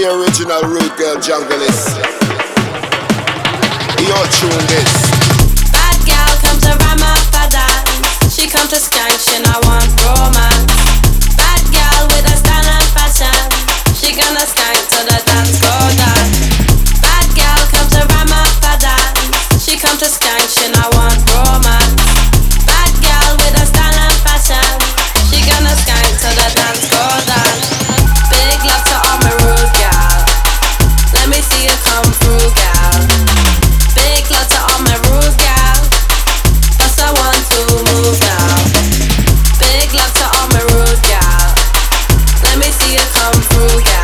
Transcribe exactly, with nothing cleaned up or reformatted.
the original root girl junglist. Yo, tune this. Bad gal come to Ramadan. She come to skank, she not want romance. Bad gal with a style and fashion. She gonna skank till the dance go down. Bad gal come to Ramadan. She come to skank, she not want romance. Bad gal with a style and fashion. She gonna skank till the dance go down. Big love to all my rude gal. Let me see you come through, gal. Big love to all my rude gal. Bust a one, two, move now. Big love to all my rude gal. Let me see you come through, gal.